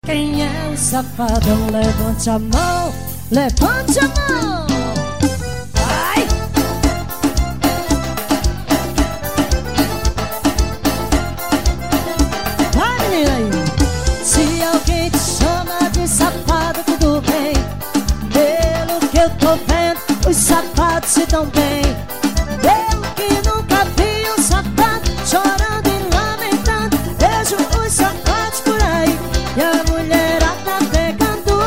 Quem é o safadão? Levante a mão, levante a mão. Vai! Vai, menina aí. Se alguém te chama de safado, tudo bem. Pelo que eu tô vendo, os safados se dão bem. Eu que nunca vi um safado chorando e lamentando. Vejo os safados por aí e a mulherada pegando.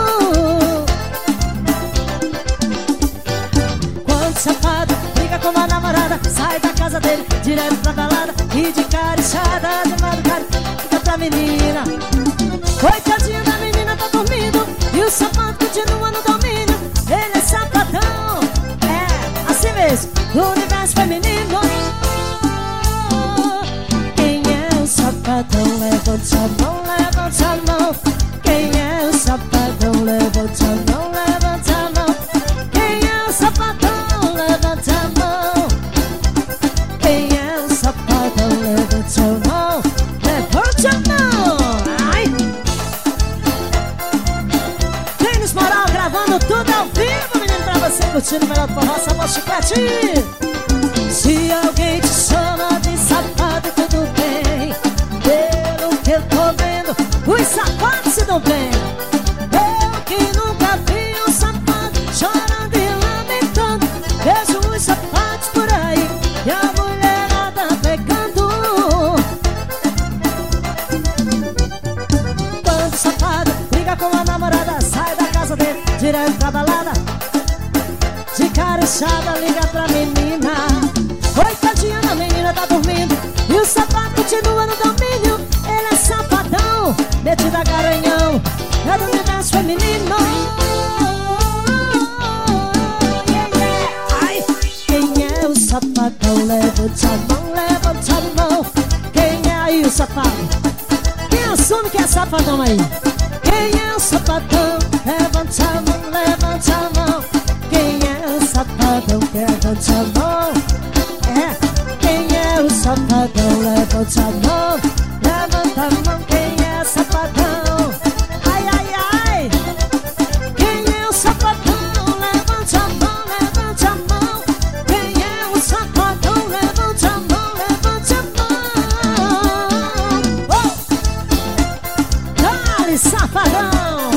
Quando o safado briga com uma namorada, sai da casa dele direto pra balada e de cara inchada de madrugada fica pra menina. Coitadinha da menina, tá dormindo e o safado continua no domínio. Ele é safadão, é assim mesmo, no universo feminino. Quem é o safadão? Levante a mão, levante a mão. Quem é o safadão? Levante a mão, levante a mão. Quem é o safadão? Levante a mão. Quem é o safadão? Levante a mão, levante a mão. Ai! Tênis Moral gravando tudo ao vivo, menino, pra você curtindo o melhor do forró, sabor chiclete. Se alguém te chama de safado, tudo bem. Pelo que eu tô vendo, os safados se dão bem. Eu que nunca vi um safado chorando e lamentando. Vejo os safados por aí e a mulherada pegando. Quando o safado briga com a namorada, sai da casa dele direto pra balada, de cara inchada liga pra menina. Coitadinha da menina, tá dormindo e o safado continua no domínio. Ele é safadão, metido a garanhão, é do universo feminino. Yeah, yeah. Ai. Quem é o safadão? Levante a mão, levante a mão. Quem é aí o safado? Quem assume que é safadão aí? Quem é o safadão? Levante a mão, levante a mão. Quem é o safadão? Levante a mão. É, quem é o safadão? Levante a mão, levanta a mão. Quem é safadão? Ai, ai, ai. Quem é o safadão? Levante a mão, levante a mão. Quem é o safadão? Levante a mão, levante a mão. Oh! Dale, safadão!